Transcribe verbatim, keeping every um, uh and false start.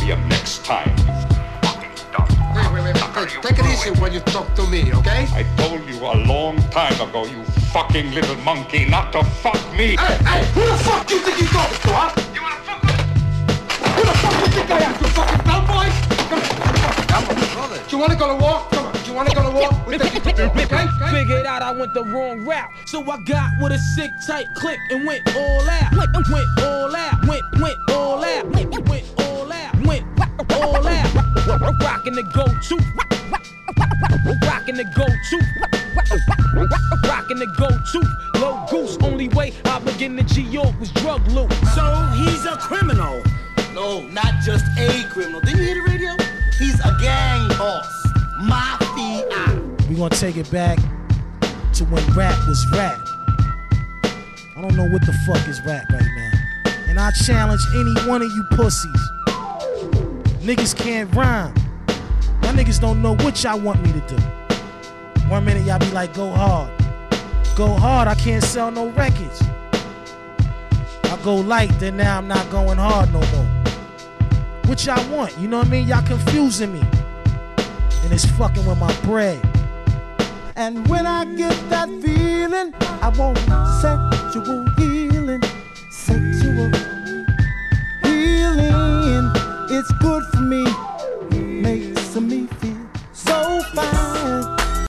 you next time, you fucking dumb. Wait, wait, wait, wait. Hey, take it easy when you talk to me, okay? I told you a long time ago, you fucking little monkey, not to fuck me. Hey, hey, who the fuck do you think you're talking to, huh? You wanna fuck with? Who the fuck do you think I am, you fucking dumb boy? Come on, come on, come on. Do you wanna go to war? Come on, do you wanna go to war? We'll take you to war, okay? okay? Figured out I went the wrong route, so I got with a sick tight click and went all out. Went, went all out. Went, went all out. Went, went all out. Went all out. Rockin' the go-to. Rockin' the go-to. Rockin' the go-to. Low goose. Only way I begin to G York was drug loot. So he's a criminal. No, not just a criminal. Didn't you hear the radio? He's a gang boss. Mafia. We gonna take it back to when rap was rap. I don't know what the fuck is rap right now. And I challenge any one of you pussies. Niggas can't rhyme. Y'all niggas don't know what y'all want me to do. One minute y'all be like, go hard. Go hard, I can't sell no records. I go light, then now I'm not going hard no more. What y'all want, you know what I mean? Y'all confusing me. And it's fucking with my bread. And when I get that feeling, I want sexual healing.